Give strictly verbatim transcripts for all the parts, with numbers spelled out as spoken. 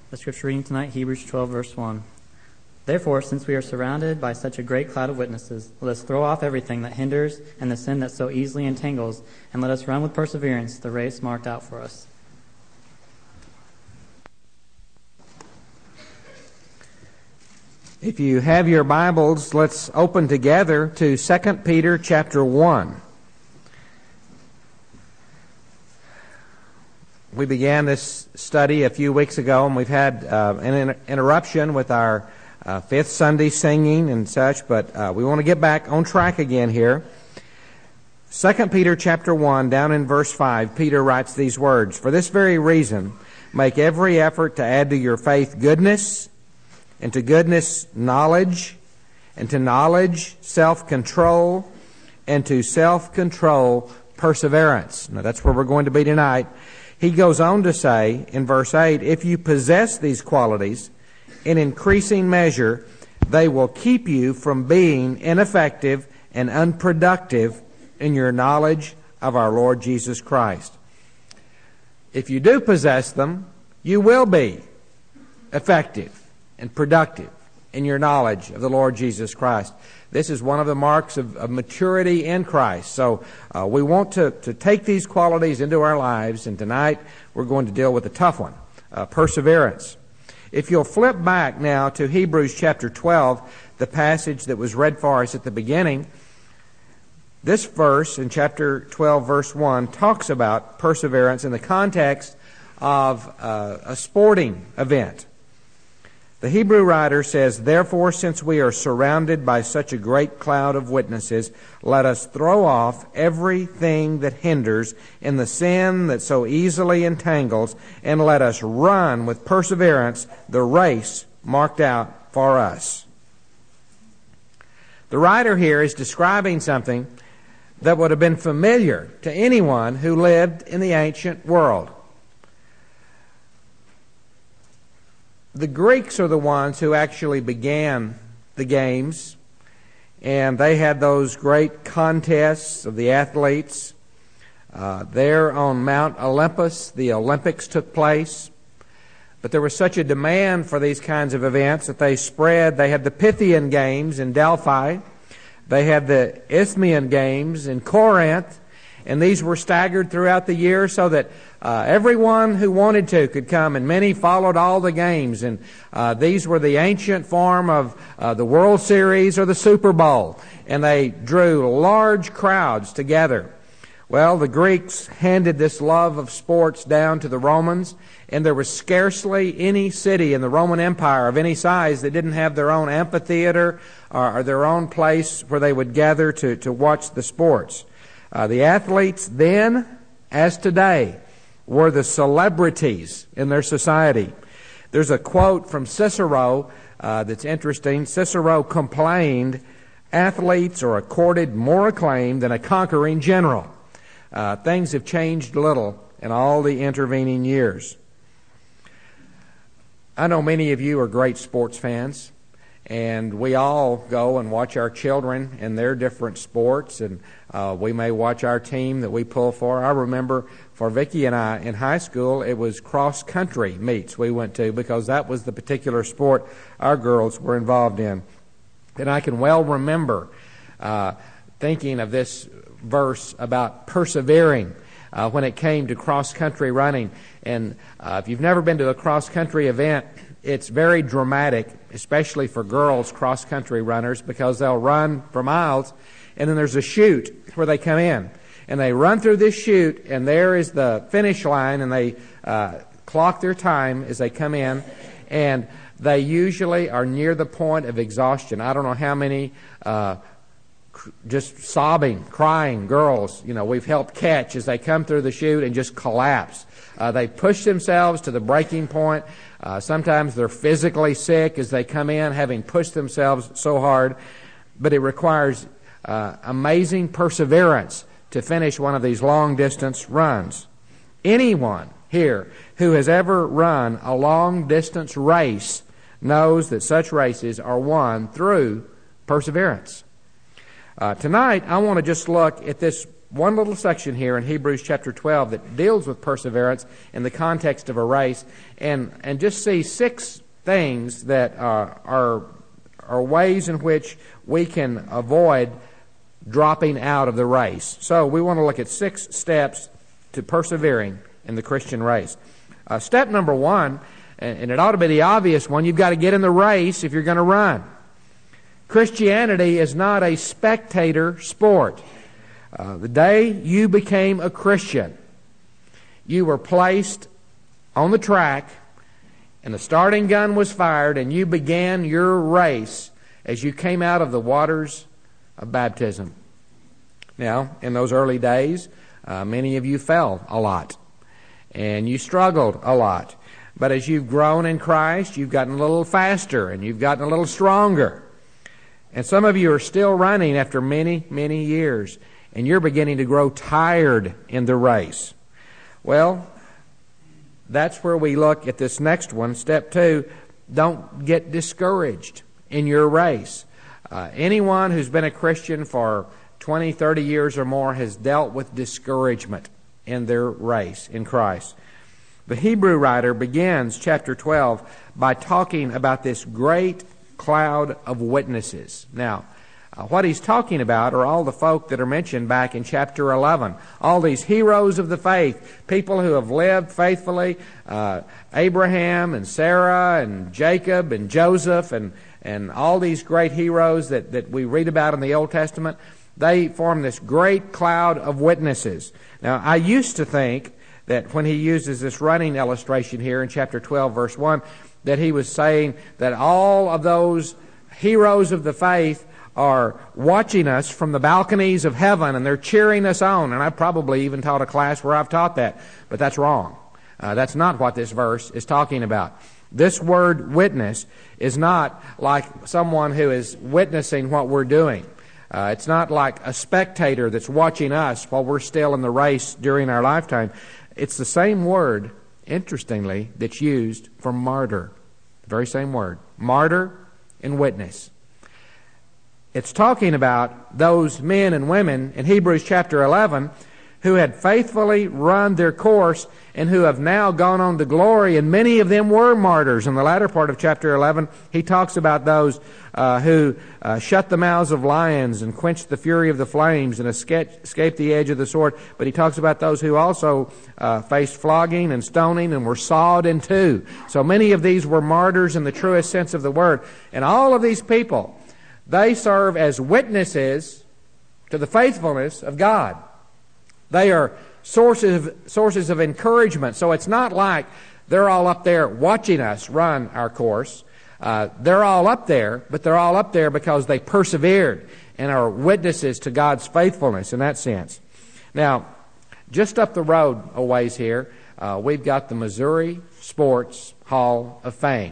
The scripture reading tonight, Hebrews twelve, verse one. Therefore, since we are surrounded by such a great cloud of witnesses, let us throw off everything that hinders and the sin that so easily entangles, and let us run with perseverance the race marked out for us. If you have your Bibles, let's open together to Second Peter chapter one. We began this study a few weeks ago, and we've had uh, an inter- interruption with our uh, fifth Sunday singing and such, but uh, we want to get back on track again here. Second Peter chapter one, down in verse five, Peter writes these words, "For this very reason, make every effort to add to your faith goodness, and to goodness knowledge, and to knowledge self-control, and to self-control perseverance." Now that's where we're going to be tonight. He goes on to say in verse eight, "If you possess these qualities in increasing measure, they will keep you from being ineffective and unproductive in your knowledge of our Lord Jesus Christ." If you do possess them, you will be effective and productive in your knowledge of the Lord Jesus Christ. This is one of the marks of, of maturity in Christ. So uh, we want to, to take these qualities into our lives, and tonight we're going to deal with a tough one, uh, perseverance. If you'll flip back now to Hebrews chapter twelve, the passage that was read for us at the beginning, this verse in chapter twelve, verse one, talks about perseverance in the context of uh, a sporting event. The Hebrew writer says, "Therefore, since we are surrounded by such a great cloud of witnesses, let us throw off everything that hinders and the sin that so easily entangles, and let us run with perseverance the race marked out for us." The writer here is describing something that would have been familiar to anyone who lived in the ancient world. The Greeks are the ones who actually began the games, and they had those great contests of the athletes. Uh, there on Mount Olympus, the Olympics took place. But there was such a demand for these kinds of events that they spread. They had the Pythian Games in Delphi. They had the Isthmian Games in Corinth. And these were staggered throughout the year so that uh, everyone who wanted to could come, and many followed all the games. And uh, these were the ancient form of uh, the World Series or the Super Bowl. And they drew large crowds together. Well, the Greeks handed this love of sports down to the Romans, and there was scarcely any city in the Roman Empire of any size that didn't have their own amphitheater or, or their own place where they would gather to, to watch the sports. Uh, the athletes then, as today, were the celebrities in their society. There's a quote from Cicero uh, that's interesting. Cicero complained, "Athletes are accorded more acclaim than a conquering general." Uh, things have changed little in all the intervening years. I know many of you are great sports fans, and we all go and watch our children in their different sports, and uh, we may watch our team that we pull for. I remember for Vicki and I in high school, it was cross-country meets we went to because that was the particular sport our girls were involved in. And I can well remember uh, thinking of this verse about persevering uh, when it came to cross-country running. And uh, if you've never been to a cross-country event, it's very dramatic, especially for girls cross-country runners, because they'll run for miles, and then there's a chute where they come in. And they run through this chute, and there is the finish line, and they uh, clock their time as they come in. And they usually are near the point of exhaustion. I don't know how many uh, cr- just sobbing, crying girls, you know, we've helped catch as they come through the chute and just collapse. Uh, they push themselves to the breaking point. Uh, sometimes they're physically sick as they come in, having pushed themselves so hard. But it requires uh, amazing perseverance to finish one of these long-distance runs. Anyone here who has ever run a long-distance race knows that such races are won through perseverance. Uh, tonight, I want to just look at this one little section here in Hebrews chapter twelve that deals with perseverance in the context of a race, and, and just see six things that uh, are, are ways in which we can avoid dropping out of the race. So we want to look at six steps to persevering in the Christian race. Uh, step number one, and it ought to be the obvious one, you've got to get in the race if you're going to run. Christianity is not a spectator sport. Uh, the day you became a Christian, you were placed on the track, and the starting gun was fired, and you began your race as you came out of the waters of baptism. Now, in those early days, uh, many of you fell a lot, and you struggled a lot. But as you've grown in Christ, you've gotten a little faster, and you've gotten a little stronger. And some of you are still running after many, many years, and you're beginning to grow tired in the race. Well, that's where we look at this next one. Step two, don't get discouraged in your race. Uh, anyone who's been a Christian for twenty, thirty years or more has dealt with discouragement in their race in Christ. The Hebrew writer begins chapter twelve by talking about this great cloud of witnesses. Now, uh, what he's talking about are all the folk that are mentioned back in chapter eleven. All these heroes of the faith, people who have lived faithfully, uh, Abraham and Sarah and Jacob and Joseph and, and all these great heroes that, that we read about in the Old Testament. They form this great cloud of witnesses. Now, I used to think that when he uses this running illustration here in chapter twelve, verse one, that he was saying that all of those heroes of the faith are watching us from the balconies of heaven, and they're cheering us on. And I probably even taught a class where I've taught that, but that's wrong. Uh, that's not what this verse is talking about. This word witness is not like someone who is witnessing what we're doing. Uh, it's not like a spectator that's watching us while we're still in the race during our lifetime. It's the same word, interestingly, that's used for martyr. The very same word. Martyr and witness. It's talking about those men and women in Hebrews chapter eleven who had faithfully run their course and who have now gone on to glory, and many of them were martyrs. In the latter part of chapter eleven, he talks about those uh, who uh, shut the mouths of lions and quenched the fury of the flames and escaped the edge of the sword. But he talks about those who also uh, faced flogging and stoning and were sawed in two. So many of these were martyrs in the truest sense of the word. And all of these people, they serve as witnesses to the faithfulness of God. They are sources of, sources of encouragement. So it's not like they're all up there watching us run our course. Uh, they're all up there, but they're all up there because they persevered and are witnesses to God's faithfulness in that sense. Now, just up the road a ways here, uh, we've got the Missouri Sports Hall of Fame.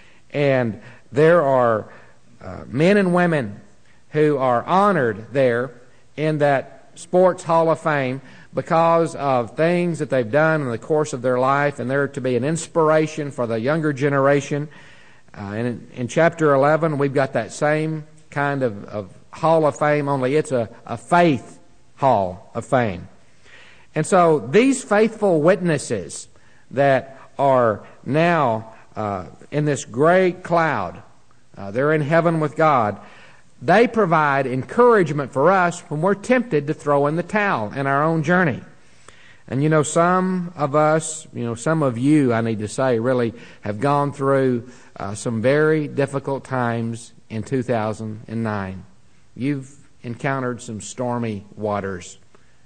And there are uh, men and women who are honored there in that Sports Hall of Fame because of things that they've done in the course of their life, and they're to be an inspiration for the younger generation. Uh, and in, in chapter eleven, we've got that same kind of, of Hall of Fame, only it's a, a faith Hall of Fame. And so these faithful witnesses that are now uh, in this great cloud, uh, they're in heaven with God, they provide encouragement for us when we're tempted to throw in the towel in our own journey. And you know, some of us, you know, some of you, I need to say, really have gone through uh, some very difficult times in two thousand nine. You've encountered some stormy waters.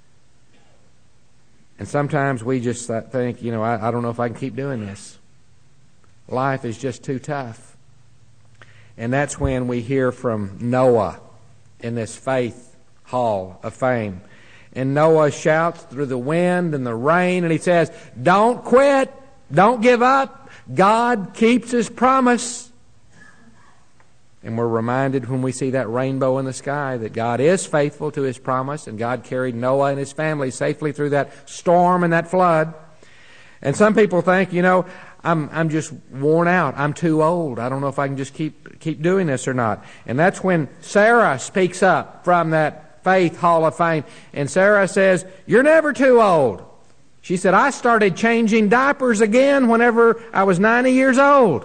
And sometimes we just think, you know, I, I don't know if I can keep doing this. Life is just too tough. And that's when we hear from Noah in this faith hall of fame. And Noah shouts through the wind and the rain, and he says, don't quit, don't give up. God keeps His promise. And we're reminded when we see that rainbow in the sky that God is faithful to His promise, and God carried Noah and his family safely through that storm and that flood. And some people think, you know, I'm I'm just worn out. I'm too old. I don't know if I can just keep keep doing this or not. And that's when Sarah speaks up from that Faith Hall of Fame. And Sarah says, "You're never too old." She said, "I started changing diapers again whenever I was ninety years old."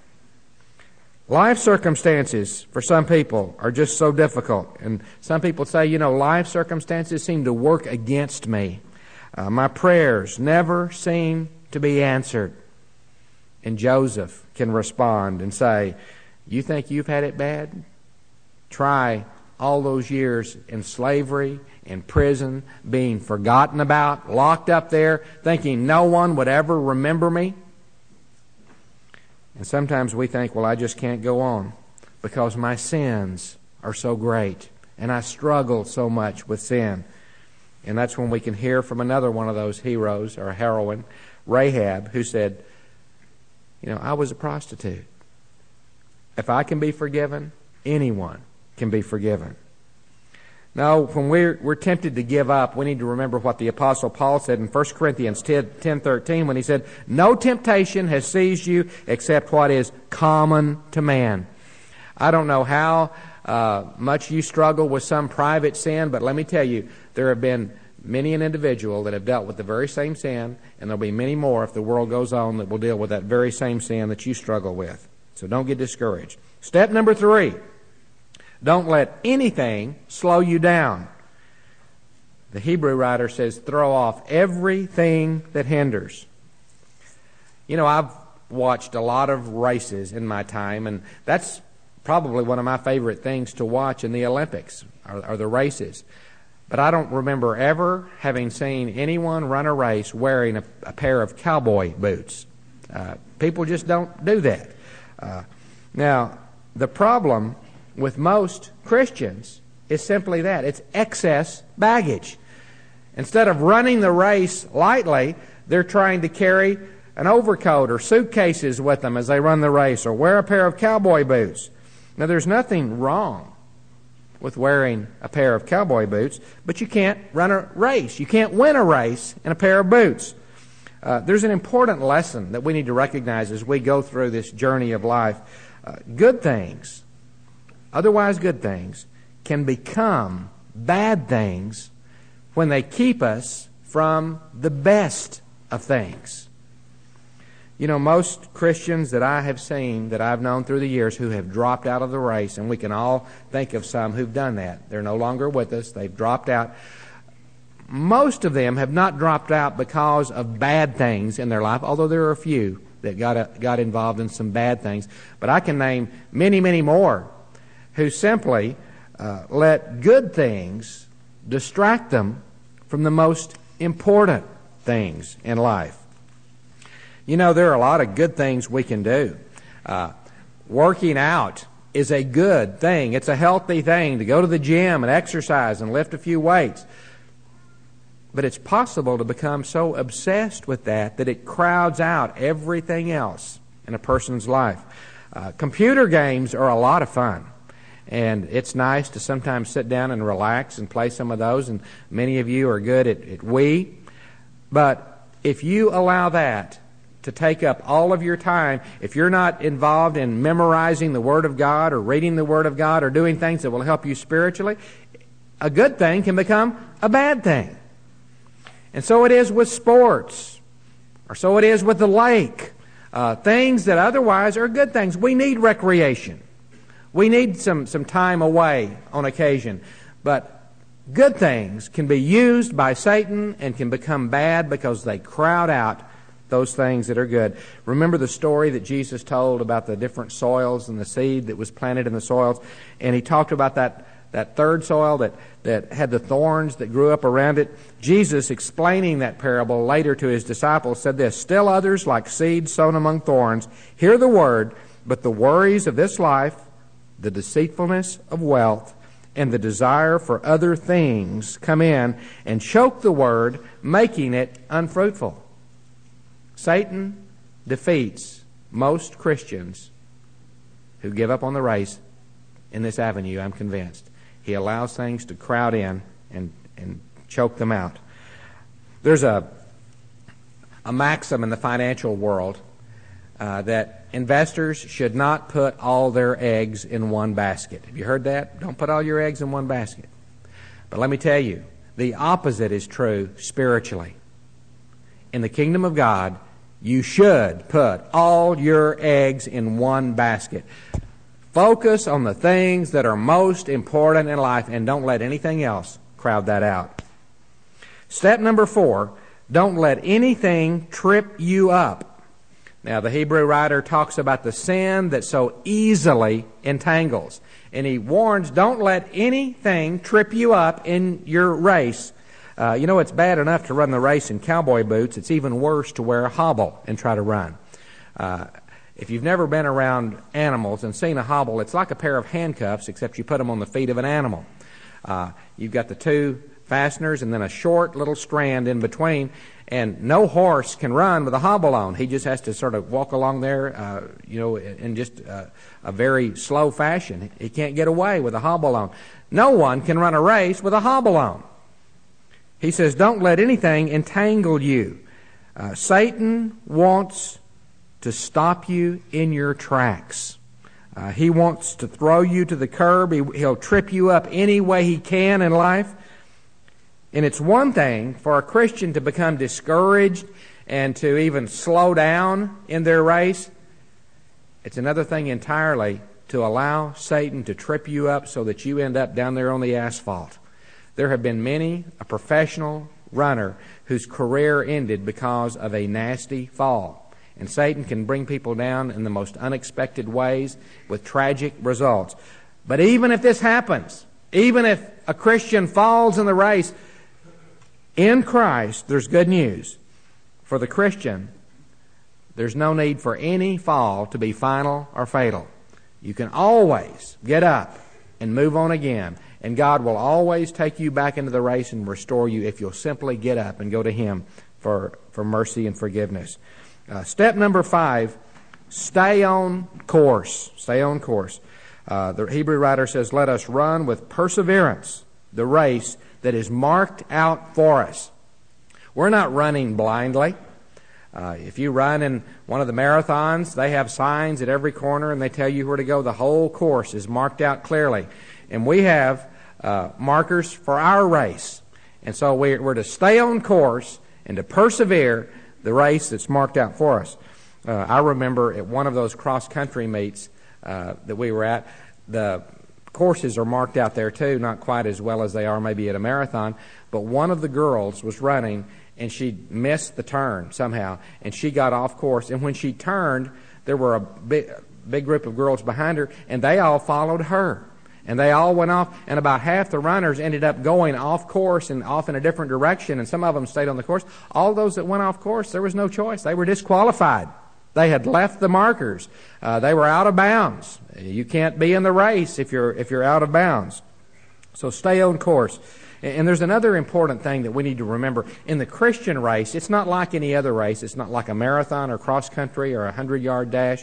Life circumstances for some people are just so difficult. And some people say, you know, life circumstances seem to work against me. Uh, my prayers never seem to be answered. And Joseph can respond and say, "You think you've had it bad? Try all those years in slavery, in prison, being forgotten about, locked up there, thinking no one would ever remember me." And sometimes we think, well, I just can't go on because my sins are so great and I struggle so much with sin. And that's when we can hear from another one of those heroes or heroine, Rahab, who said, you know, "I was a prostitute. If I can be forgiven, anyone can be forgiven." Now, when we're, we're tempted to give up, we need to remember what the Apostle Paul said in First Corinthians ten thirteen when he said, "No temptation has seized you except what is common to man." I don't know how uh, much you struggle with some private sin, but let me tell you, there have been many an individual that have dealt with the very same sin, and there'll be many more if the world goes on that will deal with that very same sin that you struggle with. So don't get discouraged. Step number three. Don't let anything slow you down. The Hebrew writer says, throw off everything that hinders. You know, I've watched a lot of races in my time, and that's probably one of my favorite things to watch in the Olympics, are, are the races. But I don't remember ever having seen anyone run a race wearing a, a pair of cowboy boots. Uh, people just don't do that. Uh, now, the problem with most Christians is simply that. It's excess baggage. Instead of running the race lightly, they're trying to carry an overcoat or suitcases with them as they run the race, or wear a pair of cowboy boots. Now, there's nothing wrong with wearing a pair of cowboy boots, but you can't run a race. You can't win a race in a pair of boots. Uh, there's an important lesson that we need to recognize as we go through this journey of life. Uh, good things, otherwise good things, can become bad things when they keep us from the best of things. You know, most Christians that I have seen, that I've known through the years, who have dropped out of the race, and we can all think of some who've done that. They're no longer with us. They've dropped out. Most of them have not dropped out because of bad things in their life, although there are a few that got a, got involved in some bad things. But I can name many, many more who simply uh, let good things distract them from the most important things in life. You know, there are a lot of good things we can do. Uh, working out is a good thing. It's a healthy thing to go to the gym and exercise and lift a few weights. But it's possible to become so obsessed with that that it crowds out everything else in a person's life. Uh, computer games are a lot of fun. And it's nice to sometimes sit down and relax and play some of those. And many of you are good at, at Wii. But if you allow that to take up all of your time, if you're not involved in memorizing the Word of God or reading the Word of God or doing things that will help you spiritually, a good thing can become a bad thing. And so it is with sports, or so it is with the lake. Uh, things that otherwise are good things. We need recreation. We need some, some time away on occasion. But good things can be used by Satan and can become bad because they crowd out those things that are good. Remember the story that Jesus told about the different soils and the seed that was planted in the soils? And he talked about that, that third soil that, that had the thorns that grew up around it. Jesus, explaining that parable later to his disciples, said this, "Still others, like seed sown among thorns, hear the word, but the worries of this life, the deceitfulness of wealth, and the desire for other things come in and choke the word, making it unfruitful." Satan defeats most Christians who give up on the race in this avenue, I'm convinced. He allows things to crowd in and, and choke them out. There's a, a maxim in the financial world uh, that investors should not put all their eggs in one basket. Have you heard that? Don't put all your eggs in one basket. But let me tell you, the opposite is true spiritually. In the kingdom of God, you should put all your eggs in one basket. Focus on the things that are most important in life and don't let anything else crowd that out. Step number four, don't let anything trip you up. Now, the Hebrew writer talks about the sin that so easily entangles. And he warns, don't let anything trip you up in your race. Uh, you know, it's bad enough to run the race in cowboy boots. It's even worse to wear a hobble and try to run. Uh, if you've never been around animals and seen a hobble, it's like a pair of handcuffs, except you put them on the feet of an animal. Uh, you've got the two fasteners and then a short little strand in between, and no horse can run with a hobble on. He just has to sort of walk along there, uh, you know, in just uh, a very slow fashion. He can't get away with a hobble on. No one can run a race with a hobble on. He says, don't let anything entangle you. Uh, Satan wants to stop you in your tracks. Uh, he wants to throw you to the curb. He, he'll trip you up any way he can in life. And it's one thing for a Christian to become discouraged and to even slow down in their race. It's another thing entirely to allow Satan to trip you up so that you end up down there on the asphalt. There have been many a professional runner whose career ended because of a nasty fall. And Satan can bring people down in the most unexpected ways with tragic results. But even if this happens, even if a Christian falls in the race, in Christ, there's good news. For the Christian, there's no need for any fall to be final or fatal. You can always get up and move on again. And God will always take you back into the race and restore you if you'll simply get up and go to Him for, for mercy and forgiveness. Uh, step number five, stay on course. Stay on course. Uh, the Hebrew writer says, let us run with perseverance the race that is marked out for us. We're not running blindly. Uh, if you run in one of the marathons, they have signs at every corner and they tell you where to go. The whole course is marked out clearly. And we have uh, markers for our race. And so we're, we're to stay on course and to persevere the race that's marked out for us. Uh, I remember at one of those cross-country meets uh, that we were at, the courses are marked out there too, not quite as well as they are maybe at a marathon, but one of the girls was running and she missed the turn somehow, and she got off course. And when she turned, there were a big, big group of girls behind her, and they all followed her. And they all went off, and about half the runners ended up going off course and off in a different direction, and some of them stayed on the course. All those that went off course, there was no choice. They were disqualified. They had left the markers. Uh, they were out of bounds. You can't be in the race if you're if you're out of bounds. So stay on course. And there's another important thing that we need to remember. In the Christian race, it's not like any other race. It's not like a marathon or cross country or a hundred-yard dash.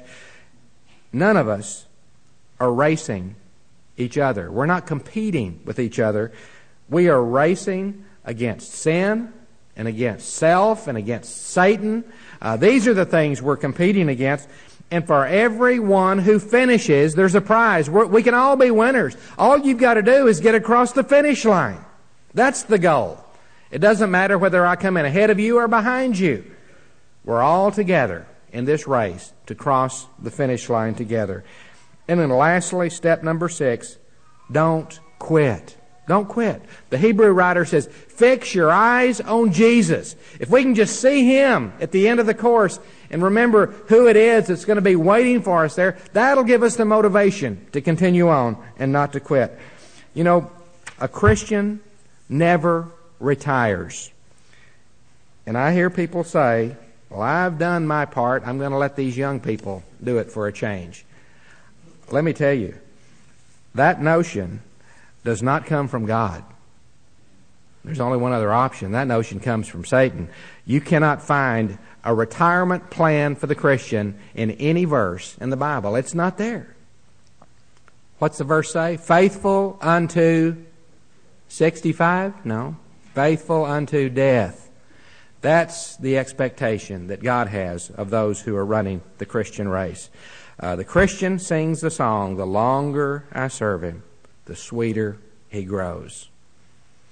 None of us are racing each other. We're not competing with each other. We are racing against sin and against self and against Satan. Uh, these are the things we're competing against. And for everyone who finishes, there's a prize. We're, we can all be winners. All you've got to do is get across the finish line. That's the goal. It doesn't matter whether I come in ahead of you or behind you. We're all together in this race to cross the finish line together. And then lastly, step number six, don't quit. Don't quit. The Hebrew writer says, fix your eyes on Jesus. If we can just see Him at the end of the course and remember who it is that's going to be waiting for us there, that'll give us the motivation to continue on and not to quit. You know, a Christian never retires. And I hear people say, well, I've done my part. I'm going to let these young people do it for a change. Let me tell you, that notion does not come from God. There's only one other option. That notion comes from Satan. You cannot find a retirement plan for the Christian in any verse in the Bible. It's not there. What's the verse say? Faithful unto sixty-five? No. Faithful unto death. That's the expectation that God has of those who are running the Christian race. Uh, the Christian sings the song, the longer I serve Him, the sweeter He grows.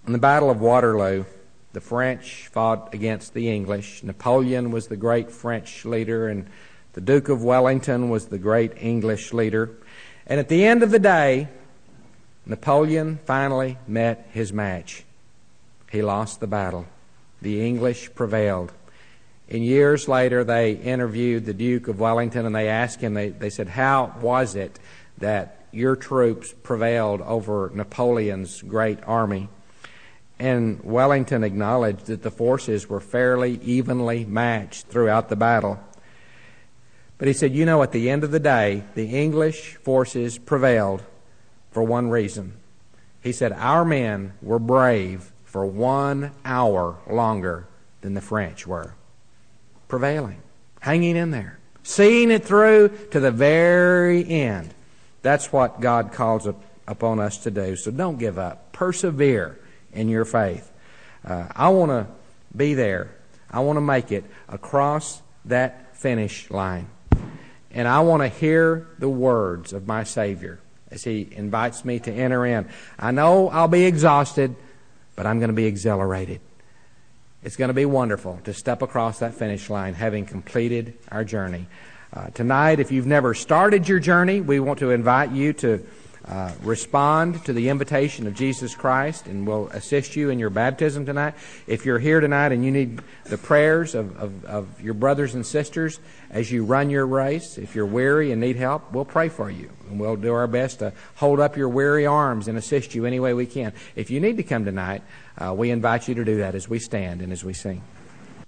In the Battle of Waterloo, the French fought against the English. Napoleon was the great French leader, and the Duke of Wellington was the great English leader. And at the end of the day, Napoleon finally met his match. He lost the battle. The English prevailed. And years later, they interviewed the Duke of Wellington, and they asked him, they, they said, how was it that your troops prevailed over Napoleon's great army? And Wellington acknowledged that the forces were fairly evenly matched throughout the battle. But he said, you know, at the end of the day, the English forces prevailed for one reason. He said, our men were brave for one hour longer than the French were. Prevailing, hanging in there, seeing it through to the very end. That's what God calls up, upon us to do. So don't give up. Persevere in your faith. Uh, I want to be there. I want to make it across that finish line. And I want to hear the words of my Savior as He invites me to enter in. I know I'll be exhausted, but I'm going to be exhilarated. It's going to be wonderful to step across that finish line having completed our journey. Uh, tonight, if you've never started your journey, we want to invite you to uh, respond to the invitation of Jesus Christ, and we'll assist you in your baptism tonight. If you're here tonight and you need the prayers of, of, of your brothers and sisters as you run your race, if you're weary and need help, we'll pray for you. And we'll do our best to hold up your weary arms and assist you any way we can. If you need to come tonight, uh, we invite you to do that as we stand and as we sing.